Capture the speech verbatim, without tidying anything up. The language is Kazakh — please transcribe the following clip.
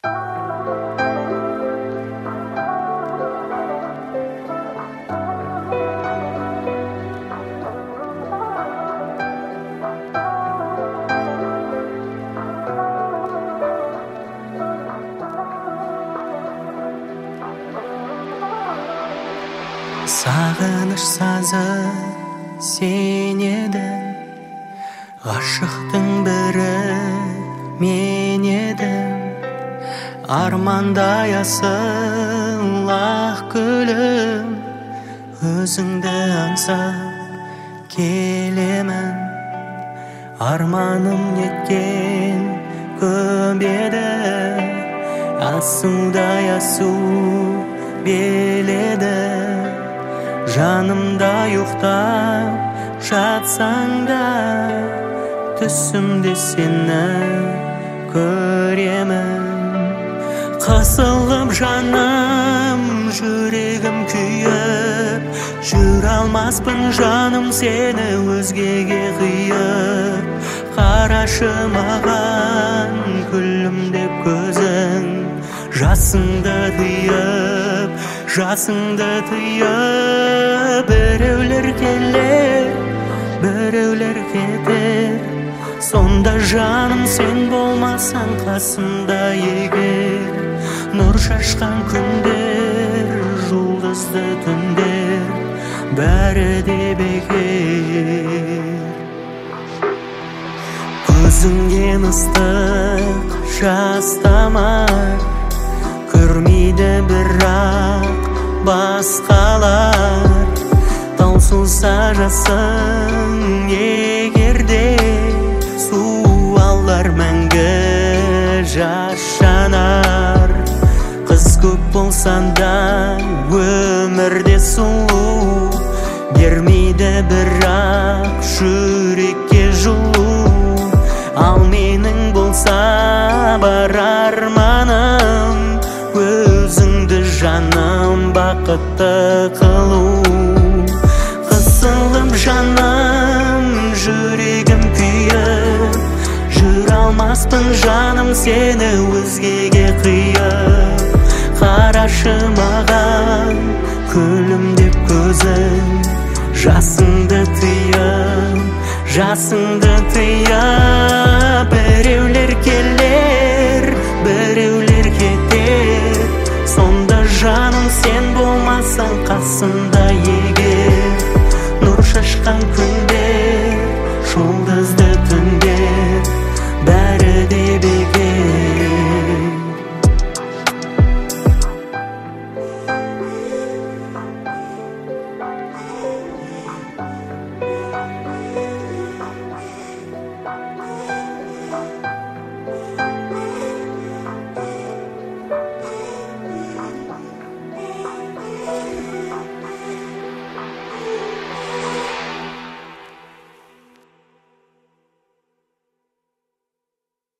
Сағыныш сазы сен едің, ғашықтың бірі мен едім. Армандай асыл ақ гүлім, өзіңді аңсап келемін. Арманым неткен көп еді, асудай асу беледі. Жанымда ұйықтап жатсаң да, түсімде сені көремін. Қысылып жаным, жүрегім күйіп, жүре алмаспын жаным сені өзгеге қиып. Қарашы маған күлімдеп көзің, жасыңды тыйып, жасыңды тыйып. Біреулер келер, біреулер кетер, сонда жаным сен болмасаң қасымда егер. Нұр шашқан күндер, жұлдызды түндер, бәрі де бекер. Көзіңнен ыстық жас тамар, көрмейді бірақ басқалар. Таусылса жасың егерде, су алар мәңгі жас жанар. Қыз көп болсан да өмірде сұлу, бермейді бірақ жүрекке жылу. Ал менің болса бар арманым, өзіңді жаным бақытты қылу. Қысылып жаным, жүрегім күйіп, жүре алмаспын жаным сені өзгеге қиып. Қарашы маған күлімдеп көзің, жасыңды тыйып, жасыңды тыйып.